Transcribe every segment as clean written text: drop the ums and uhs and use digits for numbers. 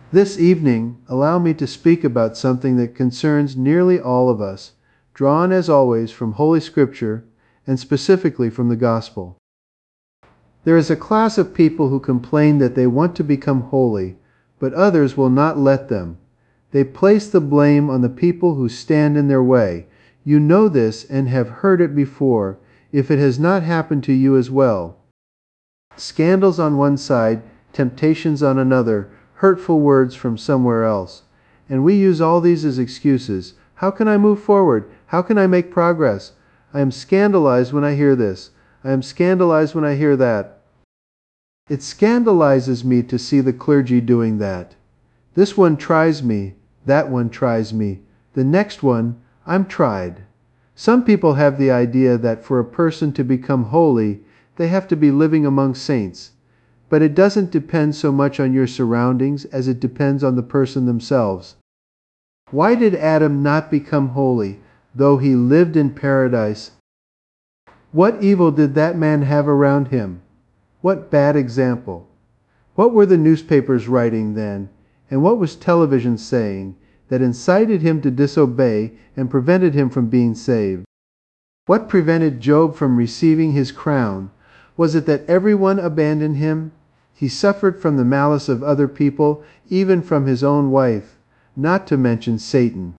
This evening, allow me to speak about something that concerns nearly all of us, drawn as always from Holy Scripture and specifically from the Gospel. There is a class of people who complain that they want to become holy, but others will not let them. They place the blame on the people who stand in their way. You know this and have heard it before, if it has not happened to you as well. Scandals on one side, temptations on another, hurtful words from somewhere else. And we use all these as excuses. How can I move forward? How can I make progress? I am scandalized when I hear this. I am scandalized when I hear that. It scandalizes me to see the clergy doing that. This one tries me, that one tries me. The next one, I'm tried. Some people have the idea that for a person to become holy, they have to be living among saints. But it doesn't depend so much on your surroundings as it depends on the person themselves. Why did Adam not become holy, though he lived in paradise? What evil did that man have around him? What bad example? What were the newspapers writing then, and what was television saying that incited him to disobey and prevented him from being saved? What prevented Job from receiving his crown? Was it that everyone abandoned him? He suffered from the malice of other people, even from his own wife, not to mention Satan.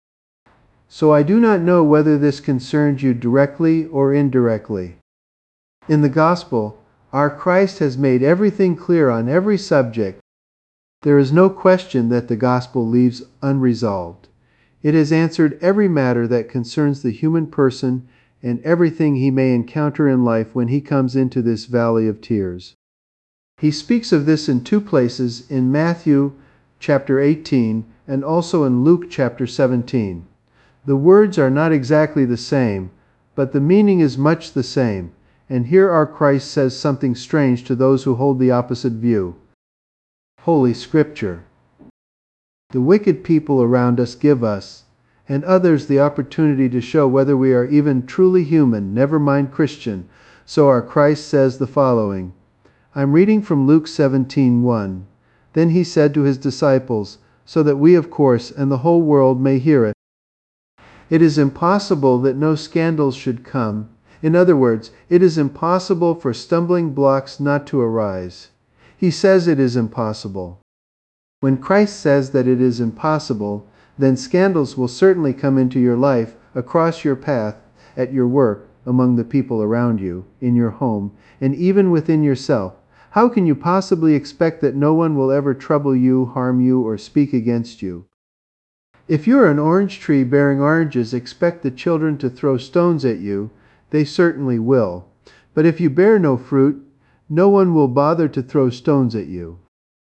So I do not know whether this concerns you directly or indirectly. In the Gospel, our Christ has made everything clear on every subject. There is no question that the Gospel leaves unresolved. It has answered every matter that concerns the human person and everything he may encounter in life when he comes into this valley of tears. He speaks of this in two places, in Matthew chapter 18 and also in Luke chapter 17. The words are not exactly the same, but the meaning is much the same, and here our Christ says something strange to those who hold the opposite view. Holy Scripture. The wicked people around us give us, and others, the opportunity to show whether we are even truly human, never mind Christian. So our Christ says the following. I'm reading from Luke 17:1. Then he said to his disciples, so that we, of course, and the whole world may hear it. It is impossible that no scandals should come. In other words, it is impossible for stumbling blocks not to arise. He says it is impossible. When Christ says that it is impossible, then scandals will certainly come into your life, across your path, at your work, among the people around you, in your home, and even within yourself. How can you possibly expect that no one will ever trouble you, harm you, or speak against you? If you're an orange tree bearing oranges, expect the children to throw stones at you. They certainly will. But if you bear no fruit, no one will bother to throw stones at you.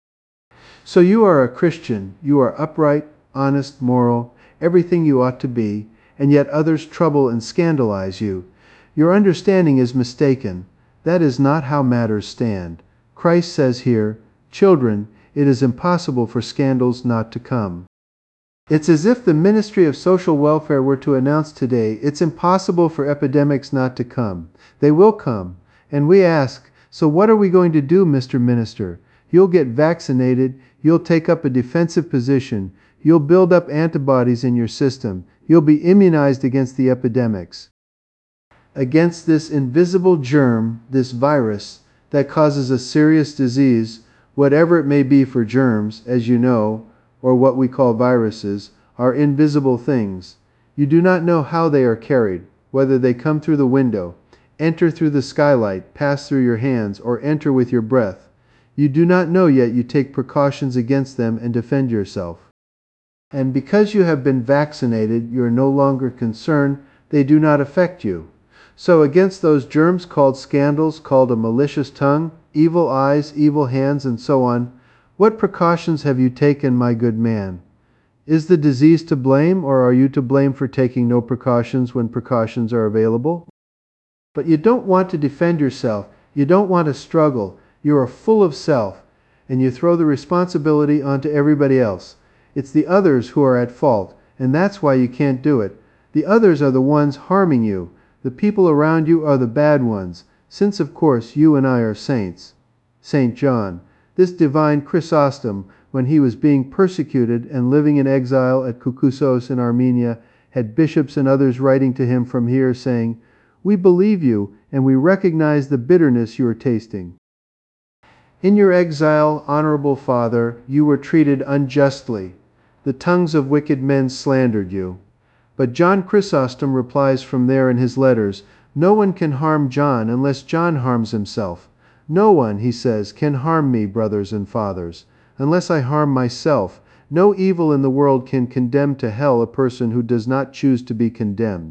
So you are a Christian. You are upright, honest, moral, everything you ought to be, and yet others trouble and scandalize you. Your understanding is mistaken. That is not how matters stand. Christ says here, children, it is impossible for scandals not to come. It's as if the Ministry of Social Welfare were to announce today, it's impossible for epidemics not to come. They will come. And we ask, so what are we going to do, Mr. Minister? You'll get vaccinated, you'll take up a defensive position, you'll build up antibodies in your system, you'll be immunized against the epidemics. Against this invisible germ, this virus, that causes a serious disease, whatever it may be for germs, as you know, or what we call viruses, are invisible things. You do not know how they are carried, whether they come through the window, enter through the skylight, pass through your hands, or enter with your breath. You do not know, yet you take precautions against them and defend yourself. And because you have been vaccinated, you are no longer concerned, they do not affect you. So against those germs called scandals, called a malicious tongue, evil eyes, evil hands, and so on, what precautions have you taken, my good man? Is the disease to blame, or are you to blame for taking no precautions when precautions are available? But you don't want to defend yourself. You don't want to struggle. You are full of self, and you throw the responsibility onto everybody else. It's the others who are at fault, and that's why you can't do it. The others are the ones harming you. The people around you are the bad ones, since of course you and I are saints. St. John, this divine Chrysostom, when he was being persecuted and living in exile at Kukusos in Armenia, had bishops and others writing to him from here saying, "We believe you, and we recognize the bitterness you are tasting. In your exile, honorable Father, you were treated unjustly. The tongues of wicked men slandered you." But John Chrysostom replies from there in his letters, "No one can harm John unless John harms himself. No one," he says, "can harm me, brothers and fathers, unless I harm myself. No evil in the world can condemn to hell a person who does not choose to be condemned."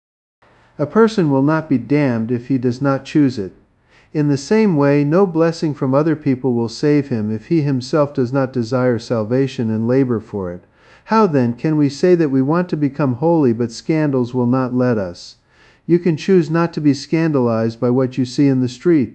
A person will not be damned if he does not choose it. In the same way, no blessing from other people will save him if he himself does not desire salvation and labor for it. How then can we say that we want to become holy, but scandals will not let us? You can choose not to be scandalized by what you see in the street.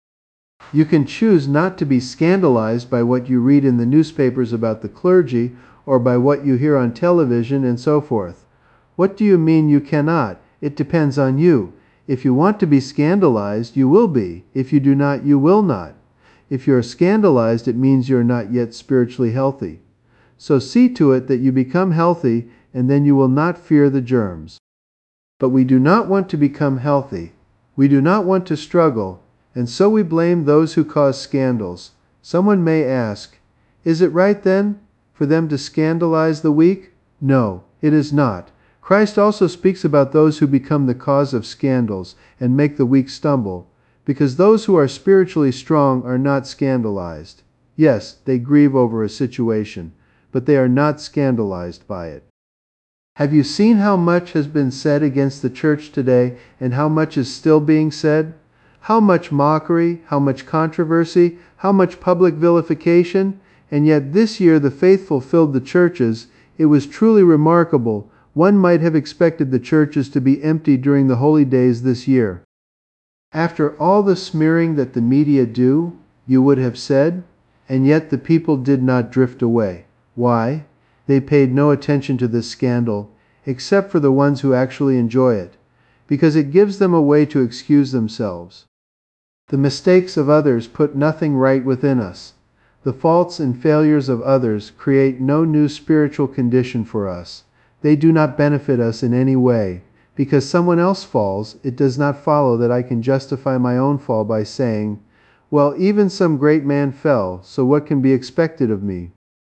You can choose not to be scandalized by what you read in the newspapers about the clergy, or by what you hear on television and so forth. What do you mean you cannot? It depends on you. If you want to be scandalized, you will be. If you do not, you will not. If you are scandalized, it means you are not yet spiritually healthy. So see to it that you become healthy, and then you will not fear the germs. But we do not want to become healthy. We do not want to struggle, and so we blame those who cause scandals. Someone may ask, is it right then for them to scandalize the weak? No, it is not. Christ also speaks about those who become the cause of scandals and make the weak stumble, because those who are spiritually strong are not scandalized. Yes, they grieve over a situation, but they are not scandalized by it. Have you seen how much has been said against the church today, and how much is still being said? How much mockery, how much controversy, how much public vilification, and yet this year the faithful filled the churches. It was truly remarkable. One might have expected the churches to be empty during the holy days this year. After all the smearing that the media do, you would have said, and yet the people did not drift away. Why? They paid no attention to this scandal, except for the ones who actually enjoy it, because it gives them a way to excuse themselves. The mistakes of others put nothing right within us. The faults and failures of others create no new spiritual condition for us. They do not benefit us in any way. Because someone else falls, it does not follow that I can justify my own fall by saying, well, even some great man fell, so what can be expected of me?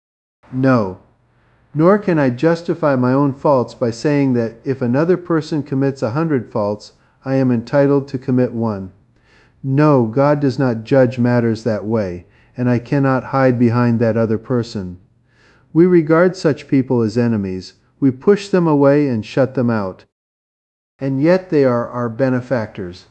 No. Nor can I justify my own faults by saying that if another person commits 100 faults, I am entitled to commit 1. No, God does not judge matters that way, and I cannot hide behind that other person. We regard such people as enemies. We push them away and shut them out. And yet they are our benefactors.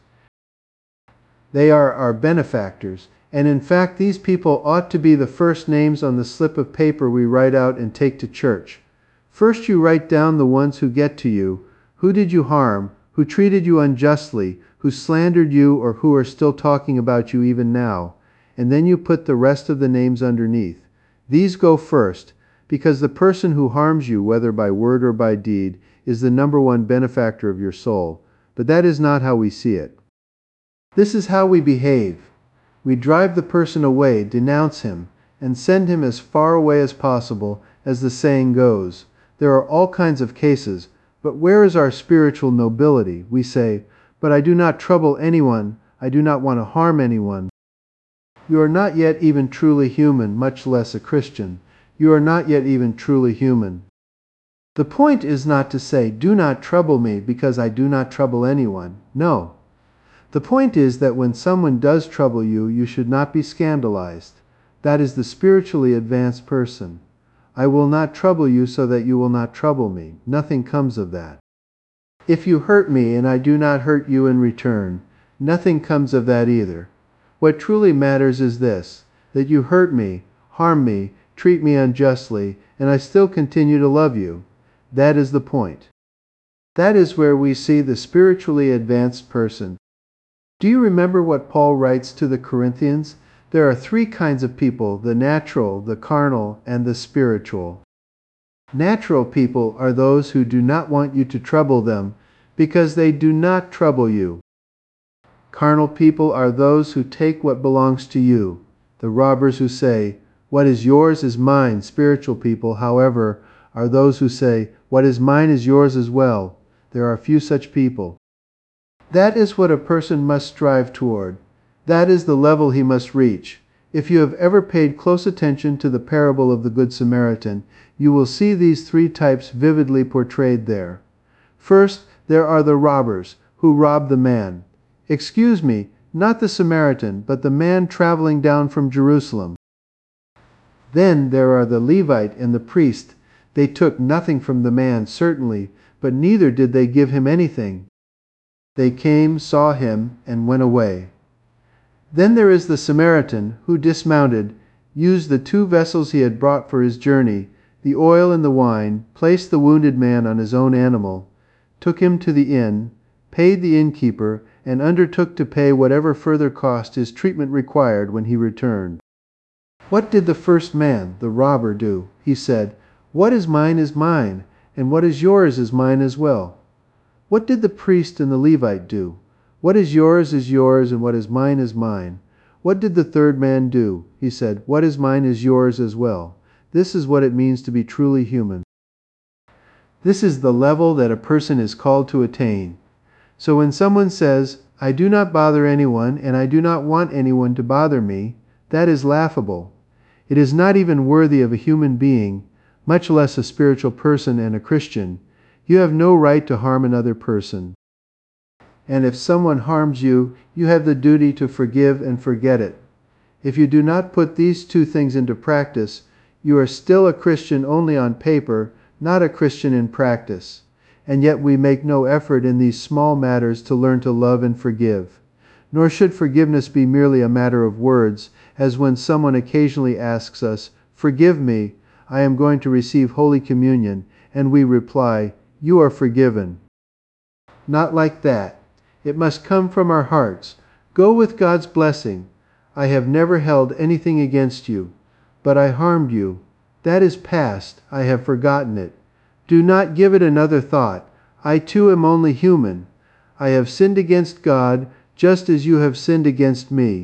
They are our benefactors, and in fact these people ought to be the first names on the slip of paper we write out and take to church. First you write down the ones who get to you. Who did you harm? Who treated you unjustly? Who slandered you, or who are still talking about you even now? And then you put the rest of the names underneath. These go first, because the person who harms you, whether by word or by deed, is the number one benefactor of your soul. But that is not how we see it. This is how we behave. We drive the person away, denounce him, and send him as far away as possible, as the saying goes. There are all kinds of cases, but where is our spiritual nobility? We say, but I do not trouble anyone, I do not want to harm anyone. You are not yet even truly human, much less a Christian. You are not yet even truly human. The point is not to say, do not trouble me because I do not trouble anyone. No. The point is that when someone does trouble you, you should not be scandalized. That is the spiritually advanced person. I will not trouble you so that you will not trouble me. Nothing comes of that. If you hurt me and I do not hurt you in return, nothing comes of that either. What truly matters is this, that you hurt me, harm me, treat me unjustly, and I still continue to love you. That is the point. That is where we see the spiritually advanced person. Do you remember what Paul writes to the Corinthians? There are 3 kinds of people, the natural, the carnal, and the spiritual. Natural people are those who do not want you to trouble them because they do not trouble you. Carnal people are those who take what belongs to you, the robbers who say, What is yours is mine. Spiritual people, however, are those who say, what is mine is yours as well. There are few such people. That is what a person must strive toward. That is the level he must reach. If you have ever paid close attention to the parable of the Good Samaritan, you will see these three types vividly portrayed there. First, there are the robbers who robbed the man. Excuse me, not the Samaritan, but the man traveling down from Jerusalem. Then there are the Levite and the priest. They took nothing from the man, certainly, but neither did they give him anything. They came, saw him, and went away. Then there is the Samaritan, who dismounted, used the 2 vessels he had brought for his journey, the oil and the wine, placed the wounded man on his own animal, took him to the inn, paid the innkeeper, and undertook to pay whatever further cost his treatment required when he returned. What did the first man, the robber, do? He said, what is mine, and what is yours is mine as well. What did the priest and the Levite do? What is yours, and what is mine is mine. What did the third man do? He said, what is mine is yours as well. This is what it means to be truly human. This is the level that a person is called to attain. So when someone says, I do not bother anyone, and I do not want anyone to bother me, that is laughable. It is not even worthy of a human being, much less a spiritual person and a Christian. You have no right to harm another person. And if someone harms you, you have the duty to forgive and forget it. If you do not put these 2 things into practice, you are still a Christian only on paper, not a Christian in practice. And yet we make no effort in these small matters to learn to love and forgive. Nor should forgiveness be merely a matter of words, as when someone occasionally asks us, forgive me, I am going to receive Holy Communion, and we reply, you are forgiven. Not like that. It must come from our hearts. Go with God's blessing. I have never held anything against you, but I harmed you. That is past. I have forgotten it. Do not give it another thought. I too am only human. I have sinned against God, just as you have sinned against me.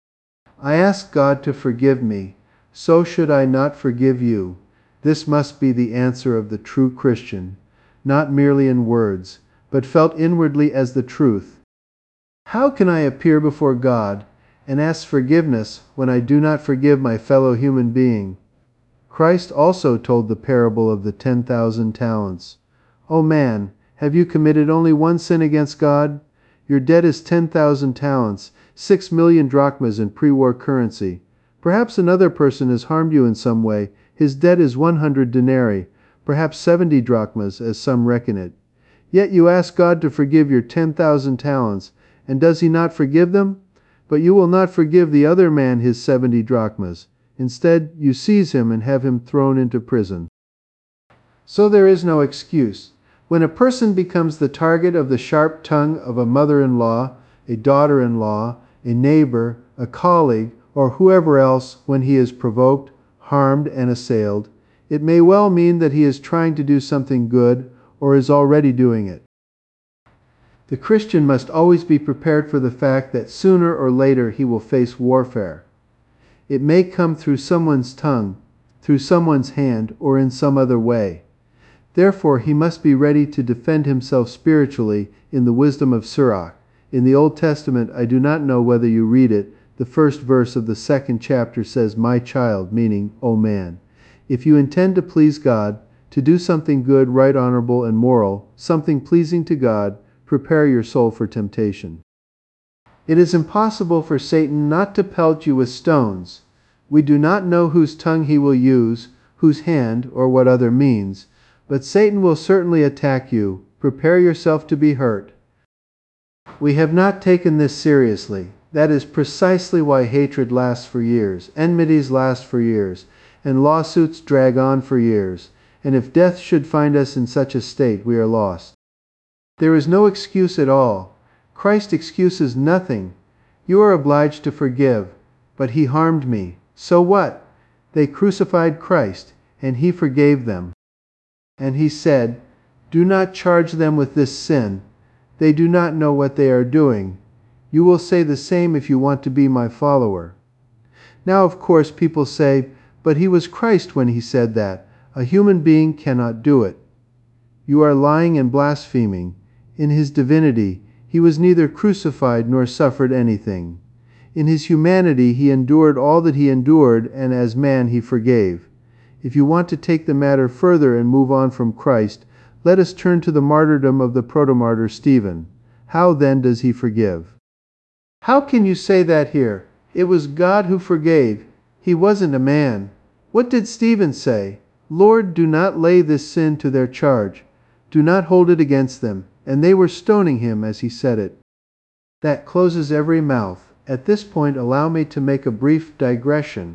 I ask God to forgive me. So should I not forgive you? This must be the answer of the true Christian, not merely in words, but felt inwardly as the truth. How can I appear before God and ask forgiveness when I do not forgive my fellow human being? Christ also told the parable of the 10,000 talents. O man, have you committed only one sin against God? Your debt is 10,000 talents, 6 million drachmas in pre-war currency. Perhaps another person has harmed you in some way. His debt is 100 denarii, perhaps 70 drachmas, as some reckon it. Yet you ask God to forgive your 10,000 talents, and does he not forgive them? But you will not forgive the other man his 70 drachmas. Instead, you seize him and have him thrown into prison. So there is no excuse. When a person becomes the target of the sharp tongue of a mother-in-law, a daughter-in-law, a neighbor, a colleague, or whoever else, when he is provoked, harmed, and assailed, it may well mean that he is trying to do something good, or is already doing it. The Christian must always be prepared for the fact that sooner or later he will face warfare. It may come through someone's tongue, through someone's hand, or in some other way. Therefore he must be ready to defend himself spiritually in the wisdom of Sirach. In the Old Testament, I do not know whether you read it, the first verse of the 2nd chapter says, my child, meaning, O man. If you intend to please God, to do something good, right, honorable, and moral, something pleasing to God, prepare your soul for temptation. It is impossible for Satan not to pelt you with stones. We do not know whose tongue he will use, whose hand, or what other means, but Satan will certainly attack you. Prepare yourself to be hurt. We have not taken this seriously. That is precisely why hatred lasts for years, enmities last for years, and lawsuits drag on for years. And if death should find us in such a state, we are lost. There is no excuse at all. Christ excuses nothing. You are obliged to forgive. But he harmed me. So what? They crucified Christ, and he forgave them. And he said, do not charge them with this sin. They do not know what they are doing. You will say the same if you want to be my follower. Now, of course, people say, But he was Christ when he said that. A human being cannot do it. You are lying and blaspheming. In his divinity, he was neither crucified nor suffered anything. In his humanity, he endured all that he endured, and as man he forgave. If you want to take the matter further and move on from Christ, let us turn to the martyrdom of the protomartyr Stephen. How then does he forgive? How can you say that here? It was God who forgave. He wasn't a man. What did Stephen say? Lord, do not lay this sin to their charge. Do not hold it against them. And they were stoning him as he said it. That closes every mouth. At this point, allow me to make a brief digression.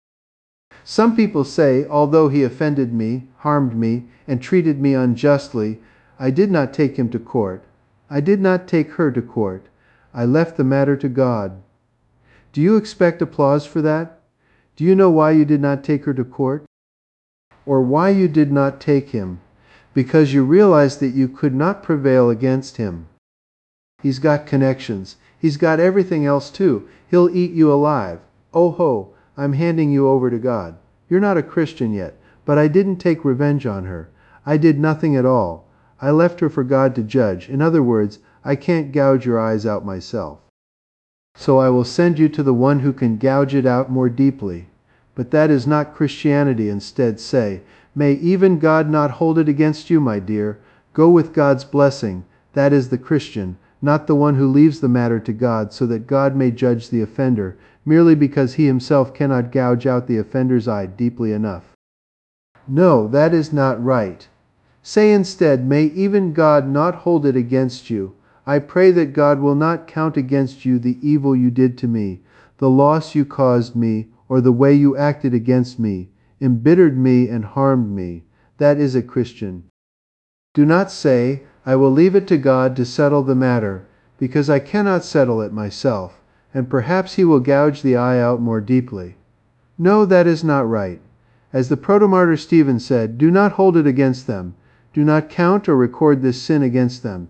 Some people say, although he offended me, harmed me, and treated me unjustly, I did not take him to court. I did not take her to court. I left the matter to God. Do you expect applause for that? Do you know why you did not take her to court? Or why you did not take him? Because you realized that you could not prevail against him. He's got connections. He's got everything else too. He'll eat you alive. Oh ho, I'm handing you over to God. You're not a Christian yet, but I didn't take revenge on her. I did nothing at all. I left her for God to judge. In other words, I can't gouge your eyes out myself. So I will send you to the one who can gouge it out more deeply. But that is not Christianity. Instead say, may even God not hold it against you, my dear. Go with God's blessing. That is the Christian, not the one who leaves the matter to God so that God may judge the offender, merely because he himself cannot gouge out the offender's eye deeply enough. No, that is not right. Say instead, may even God not hold it against you. I pray that God will not count against you the evil you did to me, the loss you caused me, or the way you acted against me, embittered me and harmed me. That is a Christian. Do not say, I will leave it to God to settle the matter, because I cannot settle it myself, and perhaps he will gouge the eye out more deeply. No, that is not right. As the protomartyr Stephen said, do not hold it against them. Do not count or record this sin against them.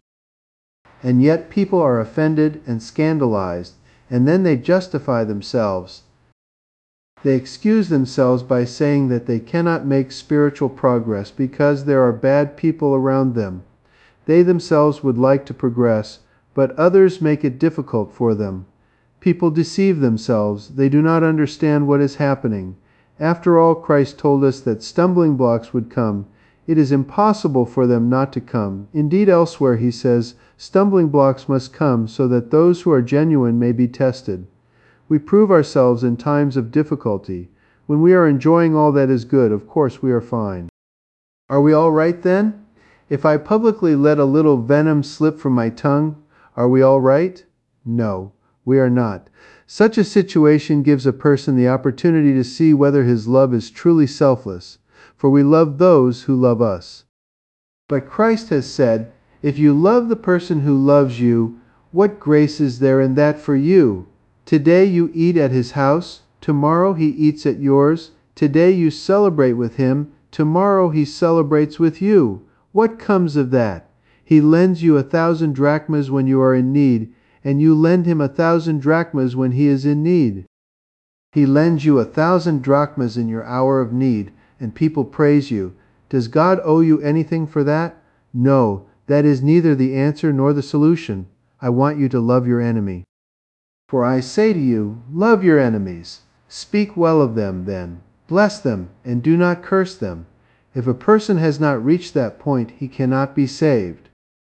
And yet people are offended and scandalized, and then they justify themselves. They excuse themselves by saying that they cannot make spiritual progress because there are bad people around them. They themselves would like to progress, but others make it difficult for them. People deceive themselves. They do not understand what is happening. After all, Christ told us that stumbling blocks would come. It is impossible for them not to come. Indeed, elsewhere he says, stumbling blocks must come so that those who are genuine may be tested. We prove ourselves in times of difficulty. When we are enjoying all that is good, of course we are fine. Are we all right then? If I publicly let a little venom slip from my tongue, are we all right? No, we are not. Such a situation gives a person the opportunity to see whether his love is truly selfless, for we love those who love us. But Christ has said, if you love the person who loves you, what grace is there in that for you? Today you eat at his house, tomorrow he eats at yours. Today you celebrate with him, tomorrow he celebrates with you. What comes of that? He lends you 1,000 drachmas when you are in need, and you lend him 1,000 drachmas when he is in need. He lends you 1,000 drachmas in your hour of need, and people praise you. Does God owe you anything for that? No, that is neither the answer nor the solution. I want you to love your enemy. For I say to you, love your enemies. Speak well of them then. Bless them, and do not curse them. If a person has not reached that point, he cannot be saved.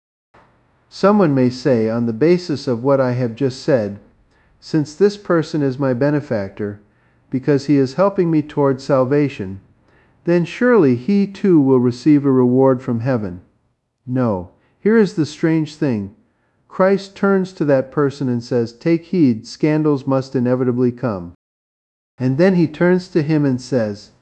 Someone may say, on the basis of what I have just said, since this person is my benefactor, because he is helping me toward salvation, then surely he too will receive a reward from heaven. No, here is the strange thing. Christ turns to that person and says, take heed, scandals must inevitably come. And then he turns to him and says,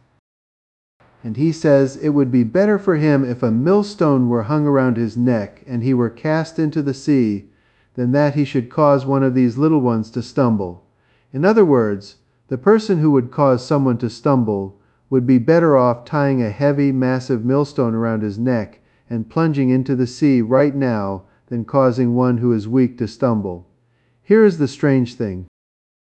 it would be better for him if a millstone were hung around his neck and he were cast into the sea, than that he should cause one of these little ones to stumble. In other words, the person who would cause someone to stumble would be better off tying a heavy, massive millstone around his neck and plunging into the sea right now than causing one who is weak to stumble. Here is the strange thing.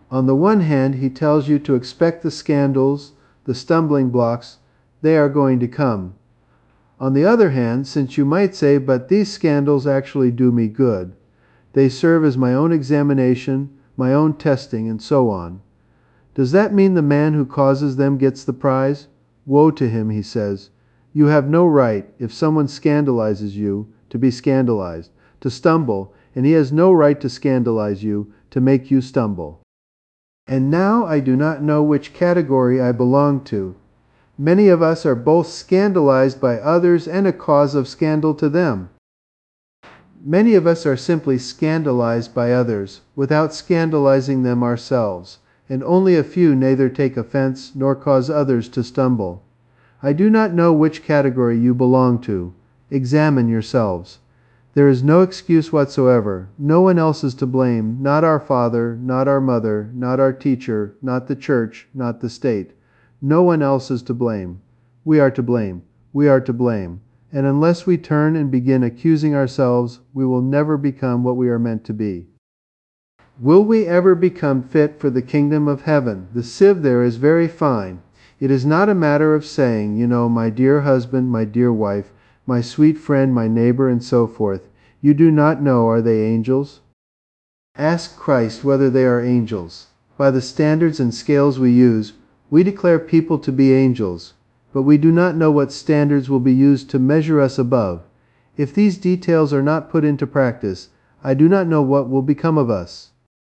On the one hand, he tells you to expect the scandals, the stumbling blocks, they are going to come. On the other hand, since you might say, but these scandals actually do me good. They serve as my own examination, my own testing, and so on. Does that mean the man who causes them gets the prize? Woe to him, he says. You have no right, if someone scandalizes you, to be scandalized, to stumble, and he has no right to scandalize you, to make you stumble. And now I do not know which category I belong to. Many of us are both scandalized by others and a cause of scandal to them. Many of us are simply scandalized by others, without scandalizing them ourselves, and only a few neither take offense nor cause others to stumble. I do not know which category you belong to. Examine yourselves. There is no excuse whatsoever. No one else is to blame, not our father, not our mother, not our teacher, not the church, not the state. No one else is to blame. We are to blame. We are to blame. And unless we turn and begin accusing ourselves, we will never become what we are meant to be. Will we ever become fit for the kingdom of heaven? The sieve there is very fine. It is not a matter of saying, you know, my dear husband, my dear wife, my sweet friend, my neighbor, and so forth. You do not know, are they angels? Ask Christ whether they are angels. By the standards and scales we use, we declare people to be angels, but we do not know what standards will be used to measure us above. If these details are not put into practice, I do not know what will become of us.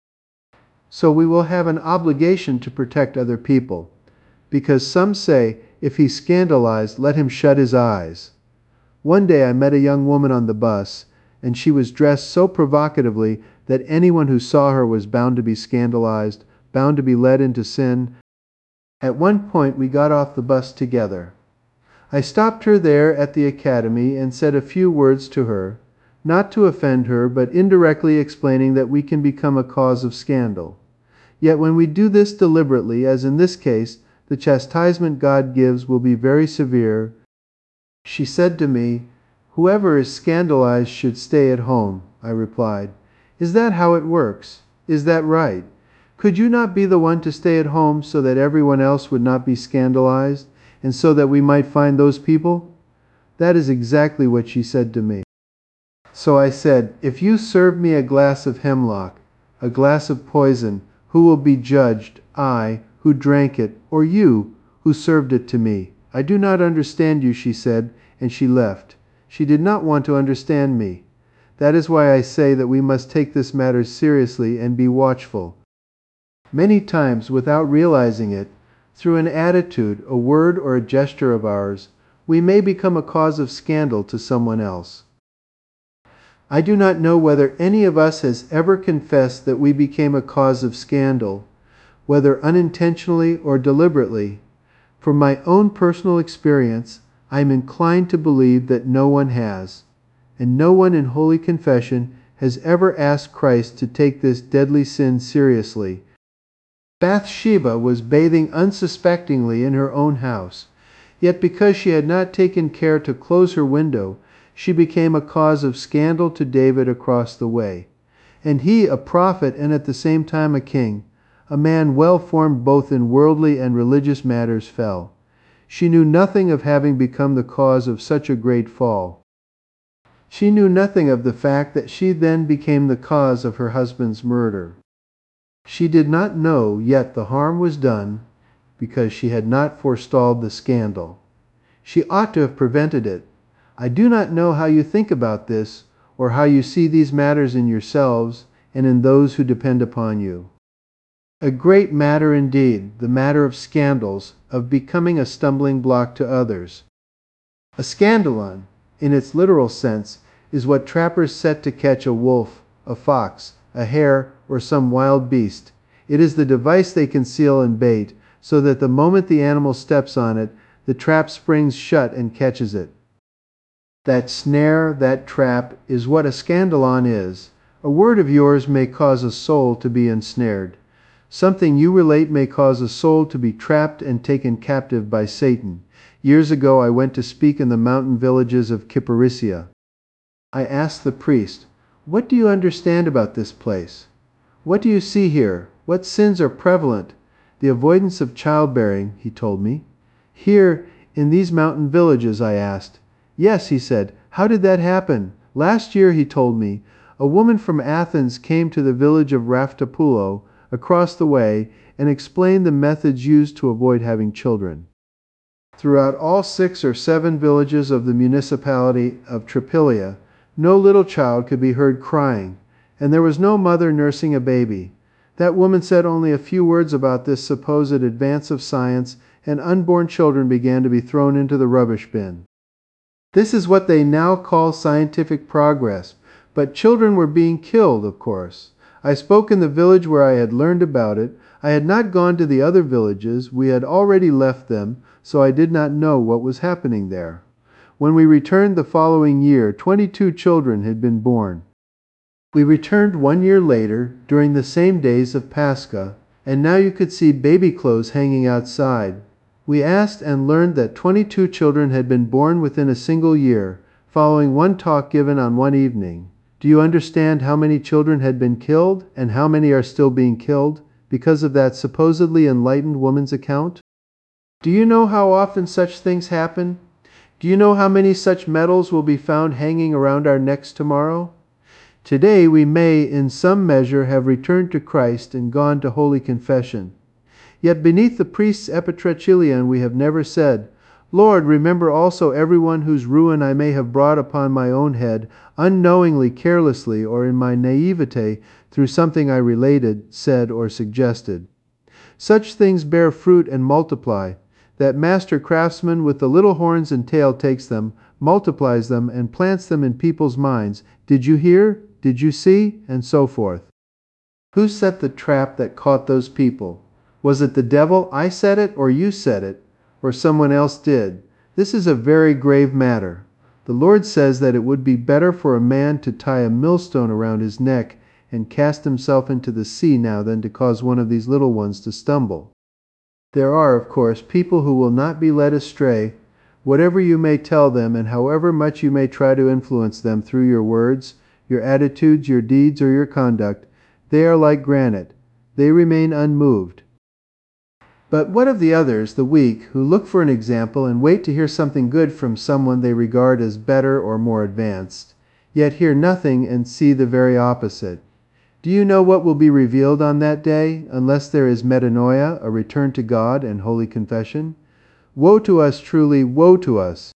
So we will have an obligation to protect other people, because some say, if he's scandalized, let him shut his eyes. One day I met a young woman on the bus, and she was dressed so provocatively that anyone who saw her was bound to be scandalized, bound to be led into sin. At one point we got off the bus together. I stopped her there at the academy and said a few words to her, not to offend her, but indirectly explaining that we can become a cause of scandal. Yet when we do this deliberately, as in this case, the chastisement God gives will be very severe. She said to me, "Whoever is scandalized should stay at home." I replied, "Is that how it works? Is that right? Could you not be the one to stay at home so that everyone else would not be scandalized, and so that we might find those people?" That is exactly what she said to me. So I said, "If you serve me a glass of hemlock, a glass of poison, who will be judged, I, who drank it, or you, who served it to me?" "I do not understand you," she said, and she left. She did not want to understand me. That is why I say that we must take this matter seriously and be watchful. Many times, without realizing it, through an attitude, a word, or a gesture of ours, we may become a cause of scandal to someone else. I do not know whether any of us has ever confessed that we became a cause of scandal, whether unintentionally or deliberately. From my own personal experience, I am inclined to believe that no one has, and no one in holy confession has ever asked Christ to take this deadly sin seriously. Bathsheba was bathing unsuspectingly in her own house, yet because she had not taken care to close her window, she became a cause of scandal to David across the way. And he, a prophet and at the same time a king, a man well formed both in worldly and religious matters, fell. She knew nothing of having become the cause of such a great fall. She knew nothing of the fact that she then became the cause of her husband's murder. She did not know, yet the harm was done, because she had not forestalled the scandal. She ought to have prevented it. I do not know how you think about this, or how you see these matters in yourselves and in those who depend upon you. A great matter indeed, the matter of scandals, of becoming a stumbling block to others. A scandalon, in its literal sense, is what trappers set to catch a wolf, a fox, a hare, or some wild beast. It is the device they conceal in bait, so that the moment the animal steps on it, the trap springs shut and catches it. That snare, that trap, is what a scandalon is. A word of yours may cause a soul to be ensnared. Something you relate may cause a soul to be trapped and taken captive by Satan. Years ago I went to speak in the mountain villages of Kyparissia. I asked the priest, "What do you understand about this place? What do you see here? What sins are prevalent? The avoidance of childbearing, he told me. Here, in these mountain villages, I asked. Yes, he said. How did that happen? Last year, he told me, a woman from Athens came to the village of Raftopulo, across the way, and explained the methods used to avoid having children. Throughout all 6 or 7 villages of the municipality of Tripilia, no little child could be heard crying, and there was no mother nursing a baby. That woman said only a few words about this supposed advance of science, and unborn children began to be thrown into the rubbish bin. This is what they now call scientific progress, but children were being killed, of course. I spoke in the village where I had learned about it. I had not gone to the other villages. We had already left them, so I did not know what was happening there. When we returned the following year, 22 children had been born. We returned 1 year later, during the same days of Pascha, and now you could see baby clothes hanging outside. We asked and learned that 22 children had been born within a single year, following one talk given on one evening. Do you understand how many children had been killed, and how many are still being killed, because of that supposedly enlightened woman's account? Do you know how often such things happen? Do you know how many such medals will be found hanging around our necks tomorrow? Today we may, in some measure, have returned to Christ and gone to Holy Confession. Yet beneath the priest's epitrachilion we have never said, Lord, remember also everyone whose ruin I may have brought upon my own head, unknowingly, carelessly, or in my naivete, through something I related, said, or suggested. Such things bear fruit and multiply. That master craftsman with the little horns and tail takes them, multiplies them, and plants them in people's minds. Did you hear? Did you see? And so forth. Who set the trap that caught those people? Was it the devil? I set it, or you set it, or someone else did? This is a very grave matter. The Lord says that it would be better for a man to tie a millstone around his neck and cast himself into the sea now than to cause one of these little ones to stumble. There are, of course, people who will not be led astray. Whatever you may tell them, and however much you may try to influence them through your words, your attitudes, your deeds, or your conduct, they are like granite. They remain unmoved. But what of the others, the weak, who look for an example and wait to hear something good from someone they regard as better or more advanced, yet hear nothing and see the very opposite? Do you know what will be revealed on that day, unless there is metanoia, a return to God and holy confession? Woe to us, truly, woe to us!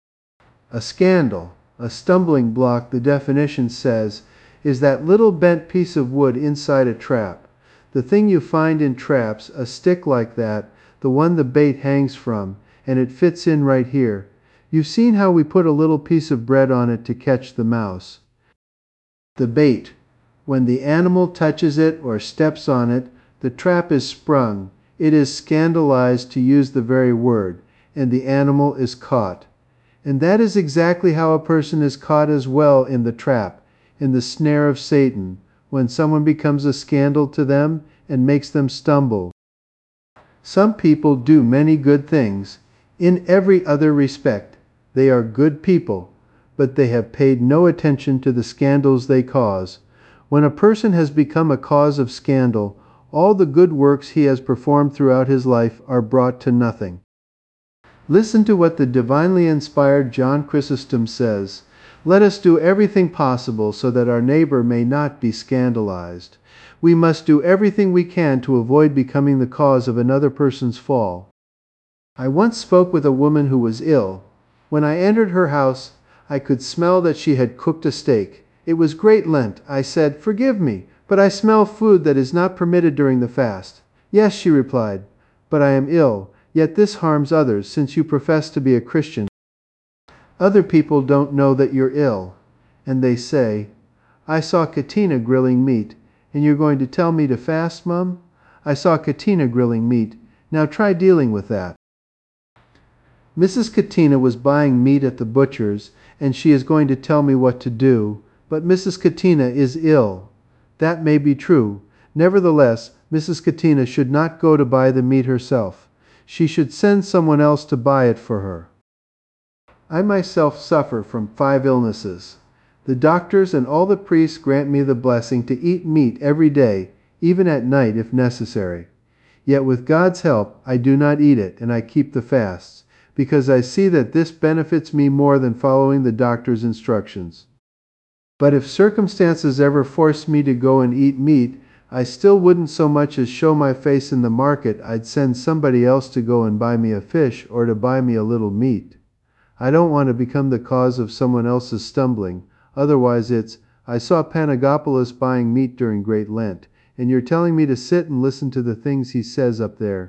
A scandal, a stumbling block, the definition says, is that little bent piece of wood inside a trap. The thing you find in traps, a stick like that, the one the bait hangs from, and it fits in right here. You've seen how we put a little piece of bread on it to catch the mouse. The bait. When the animal touches it or steps on it, the trap is sprung. It is scandalized, to use the very word, and the animal is caught. And that is exactly how a person is caught as well in the trap, in the snare of Satan, when someone becomes a scandal to them and makes them stumble. Some people do many good things. In every other respect, they are good people, but they have paid no attention to the scandals they cause. When a person has become a cause of scandal, all the good works he has performed throughout his life are brought to nothing. Listen to what the divinely inspired John Chrysostom says. Let us do everything possible so that our neighbor may not be scandalized. We must do everything we can to avoid becoming the cause of another person's fall. I once spoke with a woman who was ill. When I entered her house, I could smell that she had cooked a steak. It was Great Lent. I said, "Forgive me, but I smell food that is not permitted during the fast." "Yes," she replied, "but I am ill, yet this harms others, since you profess to be a Christian. Other people don't know that you're ill." And they say, "I saw Katina grilling meat, and you're going to tell me to fast, Mum? I saw Katina grilling meat. Now try dealing with that." Mrs. Katina was buying meat at the butcher's, and she is going to tell me what to do. But Mrs. Katina is ill. That may be true. Nevertheless, Mrs. Katina should not go to buy the meat herself. She should send someone else to buy it for her. I myself suffer from 5 illnesses. The doctors and all the priests grant me the blessing to eat meat every day, even at night if necessary. Yet with God's help, I do not eat it, and I keep the fasts, because I see that this benefits me more than following the doctor's instructions. But if circumstances ever forced me to go and eat meat, I still wouldn't so much as show my face in the market. I'd send somebody else to go and buy me a fish or to buy me a little meat. I don't want to become the cause of someone else's stumbling. Otherwise it's, I saw Panagopoulos buying meat during Great Lent, and you're telling me to sit and listen to the things he says up there.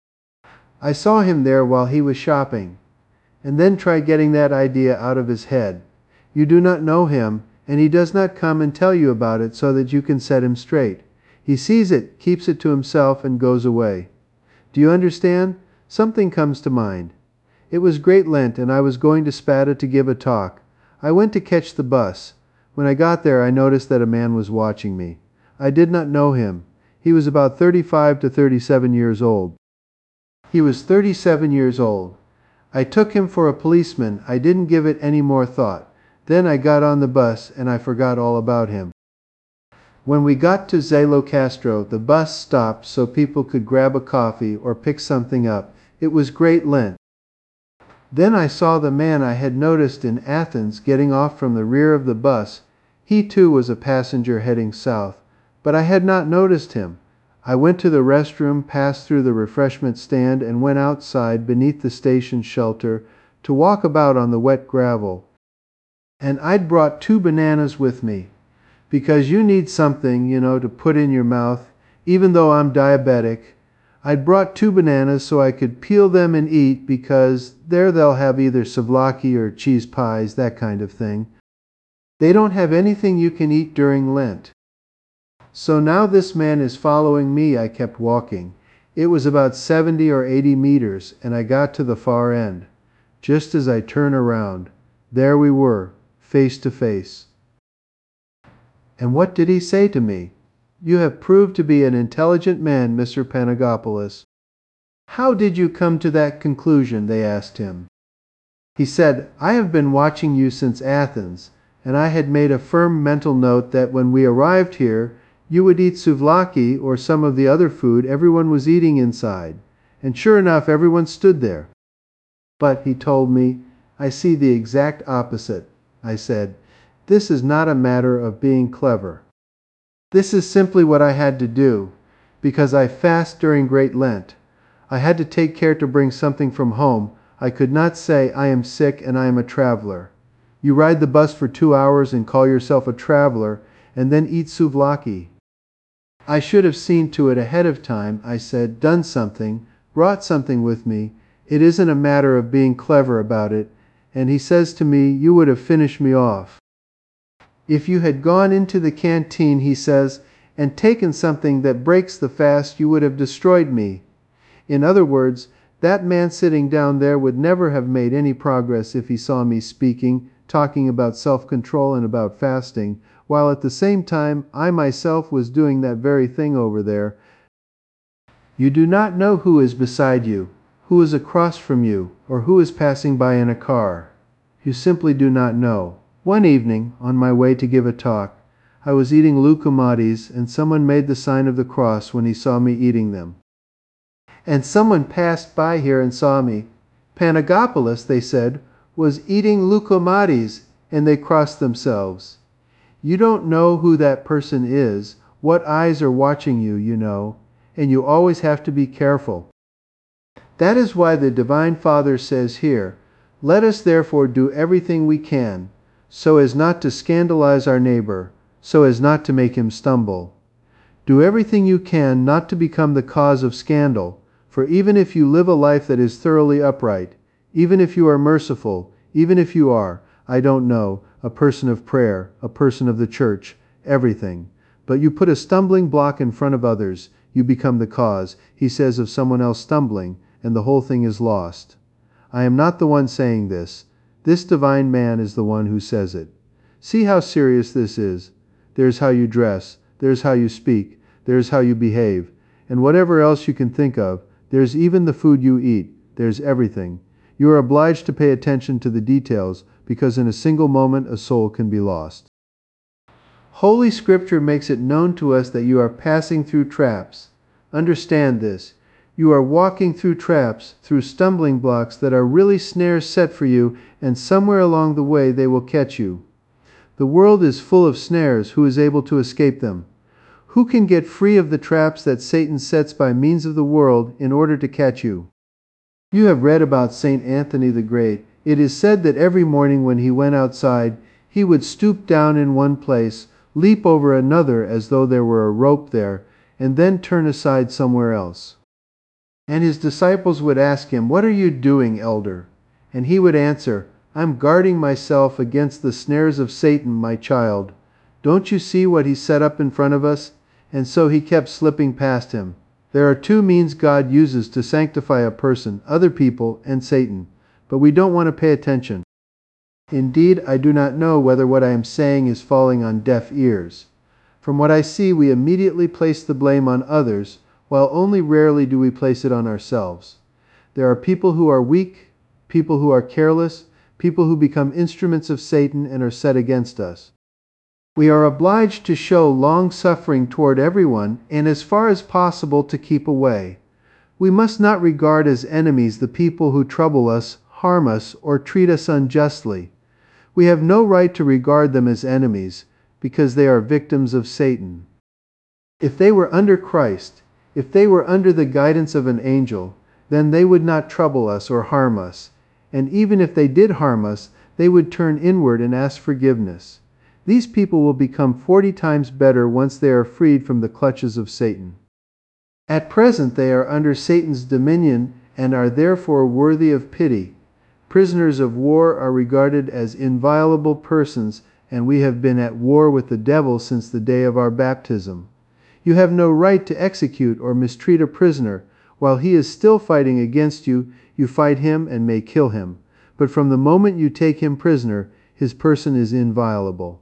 I saw him there while he was shopping. And then try getting that idea out of his head. You do not know him, and he does not come and tell you about it so that you can set him straight. He sees it, keeps it to himself, and goes away. Do you understand? Something comes to mind. It was Great Lent, and I was going to Spada to give a talk. I went to catch the bus. When I got there, I noticed that a man was watching me. I did not know him. He was about 35 to 37 years old. He was 37 years old. I took him for a policeman. I didn't give it any more thought. Then I got on the bus, and I forgot all about him. When we got to Zelo Castro, the bus stopped so people could grab a coffee or pick something up. It was Great Lent. Then I saw the man I had noticed in Athens getting off from the rear of the bus. He too was a passenger heading south, but I had not noticed him. I went to the restroom, passed through the refreshment stand, and went outside beneath the station shelter to walk about on the wet gravel. And I'd brought 2 bananas with me, because you need something, to put in your mouth, even though I'm diabetic. I'd brought 2 bananas so I could peel them and eat, because there they'll have either souvlaki or cheese pies, that kind of thing. They don't have anything you can eat during Lent. So now this man is following me. I kept walking. It was about 70 or 80 meters, and I got to the far end. Just as I turned around, there we were, face to face. And what did he say to me? You have proved to be an intelligent man, Mr. Panagopoulos. How did you come to that conclusion? They asked him. He said, I have been watching you since Athens, and I had made a firm mental note that when we arrived here, you would eat souvlaki or some of the other food everyone was eating inside. And sure enough, everyone stood there. But, he told me, I see the exact opposite. I said, this is not a matter of being clever. This is simply what I had to do, because I fast during Great Lent. I had to take care to bring something from home. I could not say, I am sick and I am a traveler. You ride the bus for 2 hours and call yourself a traveler, and then eat souvlaki. I should have seen to it ahead of time, I said, done something, brought something with me. It isn't a matter of being clever about it. And he says to me, you would have finished me off. If you had gone into the canteen, he says, and taken something that breaks the fast, you would have destroyed me. In other words, that man sitting down there would never have made any progress if he saw me speaking, talking about self-control and about fasting, while at the same time I myself was doing that very thing over there. You do not know who is beside you, who is across from you, or who is passing by in a car. You simply do not know. One evening, on my way to give a talk, I was eating loukoumades, and someone made the sign of the cross when he saw me eating them. And someone passed by here and saw me. Panagopoulos, they said, was eating loukoumades, and they crossed themselves. You don't know who that person is, what eyes are watching you, and you always have to be careful. That is why the Divine Father says here, let us therefore do everything we can, so as not to scandalize our neighbor, so as not to make him stumble. Do everything you can not to become the cause of scandal, for even if you live a life that is thoroughly upright, even if you are merciful, even if you are, I don't know, a person of prayer, a person of the church, everything, but you put a stumbling block in front of others, you become the cause, he says, of someone else stumbling, and the whole thing is lost. I am not the one saying this. This divine man is the one who says it. See how serious this is. There's how you dress, there's how you speak, there's how you behave, and whatever else you can think of, there's even the food you eat, there's everything. You are obliged to pay attention to the details, because in a single moment a soul can be lost. Holy Scripture makes it known to us that you are passing through traps. Understand this. You are walking through traps, through stumbling blocks that are really snares set for you, and somewhere along the way they will catch you. The world is full of snares. Who is able to escape them? Who can get free of the traps that Satan sets by means of the world in order to catch you? You have read about St. Anthony the Great. It is said that every morning when he went outside, he would stoop down in one place, leap over another as though there were a rope there, and then turn aside somewhere else. And his disciples would ask him, "What are you doing, elder?" And he would answer, "I'm guarding myself against the snares of Satan, my child. Don't you see what he set up in front of us?" And so he kept slipping past him. There are two means God uses to sanctify a person, other people and Satan, but we don't want to pay attention. Indeed, I do not know whether what I am saying is falling on deaf ears. From what I see, we immediately place the blame on others, while only rarely do we place it on ourselves. There are people who are weak, people who are careless, people who become instruments of Satan and are set against us. We are obliged to show long-suffering toward everyone, and as far as possible to keep away. We must not regard as enemies the people who trouble us, harm us, or treat us unjustly. We have no right to regard them as enemies, because they are victims of Satan. If they were under Christ, if they were under the guidance of an angel, then they would not trouble us or harm us. And even if they did harm us, they would turn inward and ask forgiveness. These people will become 40 times better once they are freed from the clutches of Satan. At present they are under Satan's dominion and are therefore worthy of pity. Prisoners of war are regarded as inviolable persons, and we have been at war with the devil since the day of our baptism. You have no right to execute or mistreat a prisoner. While he is still fighting against you, you fight him and may kill him. But from the moment you take him prisoner, his person is inviolable.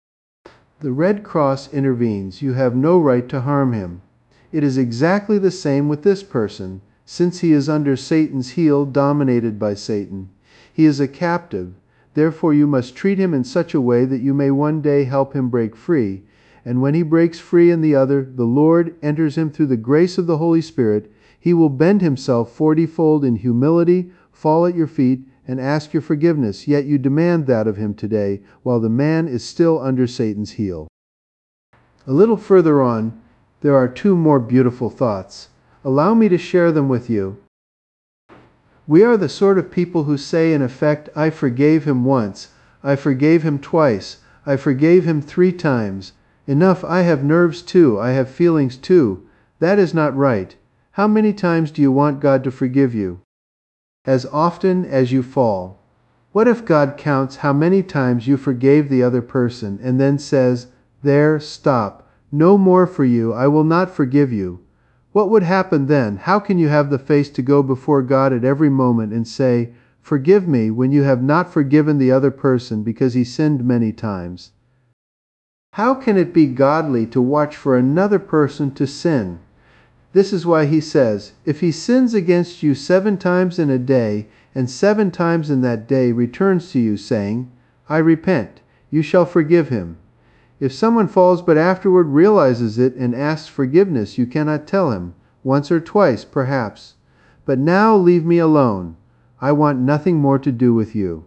The Red Cross intervenes. You have no right to harm him. It is exactly the same with this person, since he is under Satan's heel, dominated by Satan. He is a captive. Therefore you must treat him in such a way that you may one day help him break free. And when he breaks free in the other, the Lord enters him through the grace of the Holy Spirit. He will bend himself 40-fold in humility, fall at your feet, and ask your forgiveness. Yet you demand that of him today, while the man is still under Satan's heel. A little further on, there are two more beautiful thoughts. Allow me to share them with you. We are the sort of people who say in effect, "I forgave him once, I forgave him twice, I forgave him 3 times. Enough, I have nerves too, I have feelings too." That is not right. How many times do you want God to forgive you? As often as you fall. What if God counts how many times you forgave the other person and then says, "There, stop. No more for you, I will not forgive you"? What would happen then? How can you have the face to go before God at every moment and say, "Forgive me," when you have not forgiven the other person because he sinned many times? How can it be godly to watch for another person to sin? This is why he says, "If he sins against you 7 times in a day, and 7 times in that day returns to you, saying, 'I repent,' you shall forgive him." If someone falls but afterward realizes it and asks forgiveness, you cannot tell him, once or twice perhaps, "But now leave me alone. I want nothing more to do with you."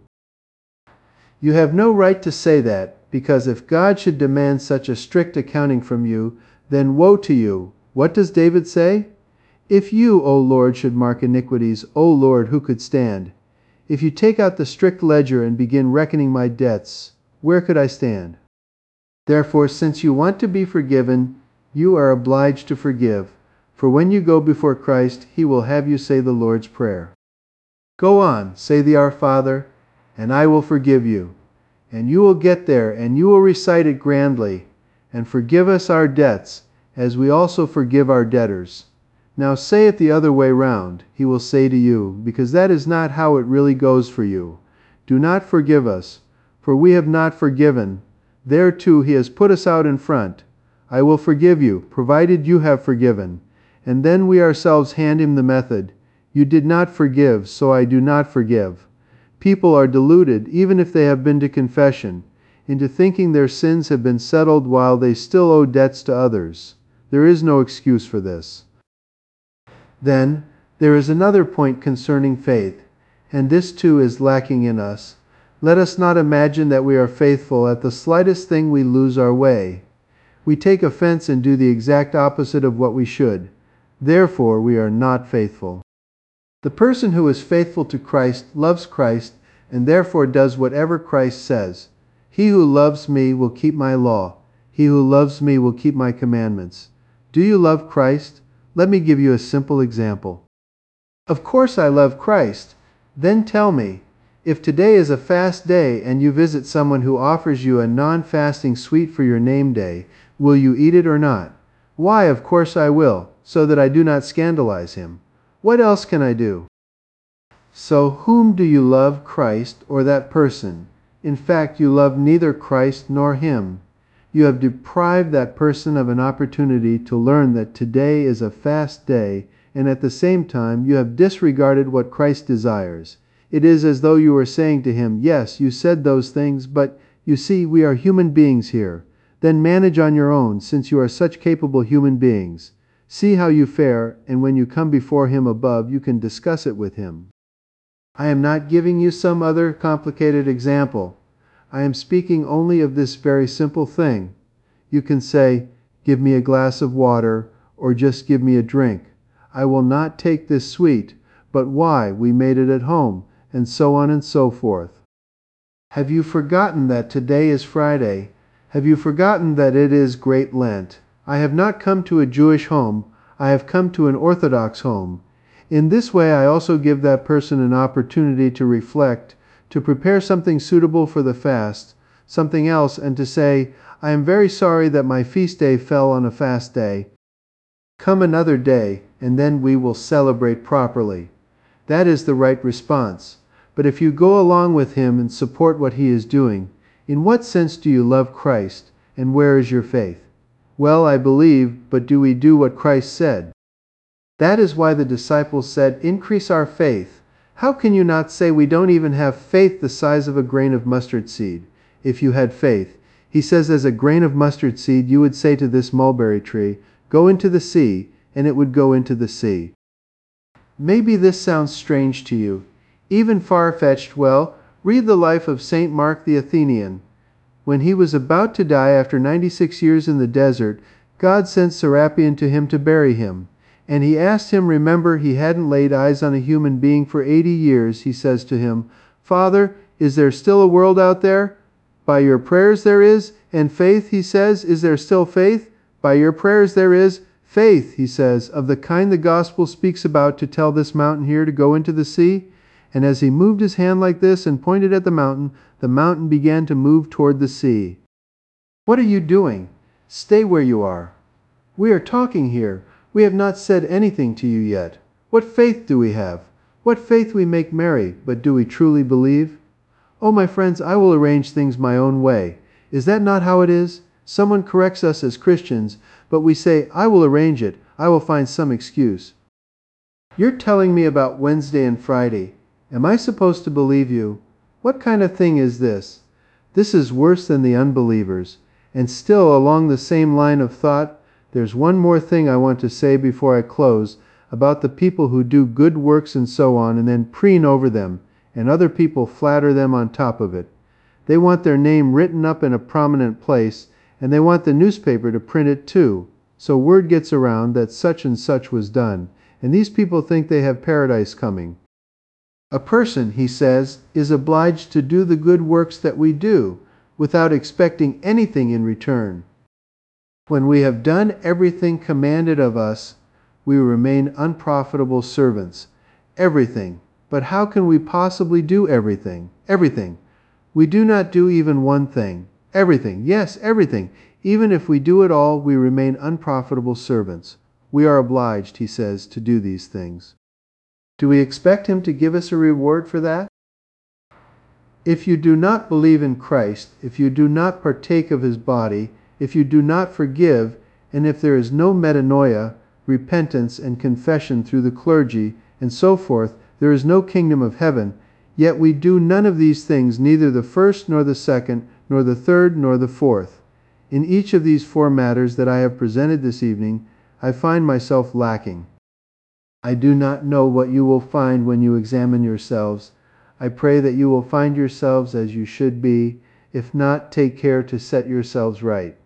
You have no right to say that, because if God should demand such a strict accounting from you, then woe to you. What does David say? "If you, O Lord, should mark iniquities, O Lord, who could stand? If you take out the strict ledger and begin reckoning my debts, where could I stand?" Therefore, since you want to be forgiven, you are obliged to forgive. For when you go before Christ, he will have you say the Lord's Prayer. Go on, say the Our Father, and I will forgive you. And you will get there, and you will recite it grandly. And forgive us our debts, as we also forgive our debtors. Now say it the other way round, he will say to you, because that is not how it really goes for you. Do not forgive us, for we have not forgiven. There too he has put us out in front. I will forgive you, provided you have forgiven. And then we ourselves hand him the method. You did not forgive, so I do not forgive. People are deluded, even if they have been to confession. into thinking their sins have been settled while they still owe debts to others. There is no excuse for this. Then, there is another point concerning faith, and this too is lacking in us. Let us not imagine that we are faithful at the slightest thing we lose our way. We take offense and do the exact opposite of what we should. Therefore, we are not faithful. The person who is faithful to Christ loves Christ and therefore does whatever Christ says. He who loves me will keep my law. He who loves me will keep my commandments. Do you love Christ? Let me give you a simple example. Of course I love Christ. Then tell me, if today is a fast day and you visit someone who offers you a non-fasting sweet for your name day, will you eat it or not? Why, of course I will, so that I do not scandalize him. What else can I do? So whom do you love, Christ or that person? In fact, you love neither Christ nor him. You have deprived that person of an opportunity to learn that today is a fast day, and at the same time you have disregarded what Christ desires. It is as though you were saying to him, yes, you said those things, but you see, we are human beings here. Then manage on your own, since you are such capable human beings. See how you fare, and when you come before him above, you can discuss it with him. I am not giving you some other complicated example. I am speaking only of this very simple thing. You can say, give me a glass of water, or just give me a drink. I will not take this sweet, but why? We made it at home, and so on and so forth. Have you forgotten that today is Friday? Have you forgotten that it is Great Lent? I have not come to a Jewish home, I have come to an Orthodox home. In this way I also give that person an opportunity to reflect, to prepare something suitable for the fast, something else, and to say, I am very sorry that my feast day fell on a fast day. Come another day, and then we will celebrate properly. That is the right response. But if you go along with him and support what he is doing, in what sense do you love Christ, and where is your faith? Well, I believe, but do we do what Christ said? That is why the disciples said, increase our faith. How can you not say we don't even have faith the size of a grain of mustard seed? If you had faith, he says, as a grain of mustard seed, you would say to this mulberry tree, go into the sea, and it would go into the sea. Maybe this sounds strange to you, even far-fetched. Well, read the life of St. Mark the Athenian. When he was about to die after 96 years in the desert, God sent Serapion to him to bury him. And he asked him, remember, he hadn't laid eyes on a human being for 80 years. He says to him, Father, is there still a world out there? By your prayers there is. And faith, he says, is there still faith? By your prayers there is. Faith, he says, of the kind the gospel speaks about, to tell this mountain here to go into the sea. And as he moved his hand like this and pointed at the mountain began to move toward the sea. What are you doing? Stay where you are. We are talking here. We have not said anything to you yet. What faith do we have? What faith we make merry, but do we truly believe? Oh, my friends, I will arrange things my own way. Is that not how it is? Someone corrects us as Christians, but we say, I will arrange it. I will find some excuse. You're telling me about Wednesday and Friday. Am I supposed to believe you? What kind of thing is this? This is worse than the unbelievers. And still, along the same line of thought, there's one more thing I want to say before I close about the people who do good works and so on and then preen over them, and other people flatter them on top of it. They want their name written up in a prominent place, and they want the newspaper to print it too. So word gets around that such and such was done, and these people think they have paradise coming. A person, he says, is obliged to do the good works that we do, without expecting anything in return. When we have done everything commanded of us, we remain unprofitable servants. Everything. But how can we possibly do everything? Everything. We do not do even one thing. Everything. Yes, everything. Even if we do it all, we remain unprofitable servants. We are obliged, he says, to do these things. Do we expect him to give us a reward for that? If you do not believe in Christ, if you do not partake of his body, if you do not forgive, and if there is no metanoia, repentance and confession through the clergy, and so forth, there is no kingdom of heaven. Yet we do none of these things, neither the first nor the second, nor the third, nor the fourth. In each of these four matters that I have presented this evening, I find myself lacking. I do not know what you will find when you examine yourselves. I pray that you will find yourselves as you should be. If not, take care to set yourselves right.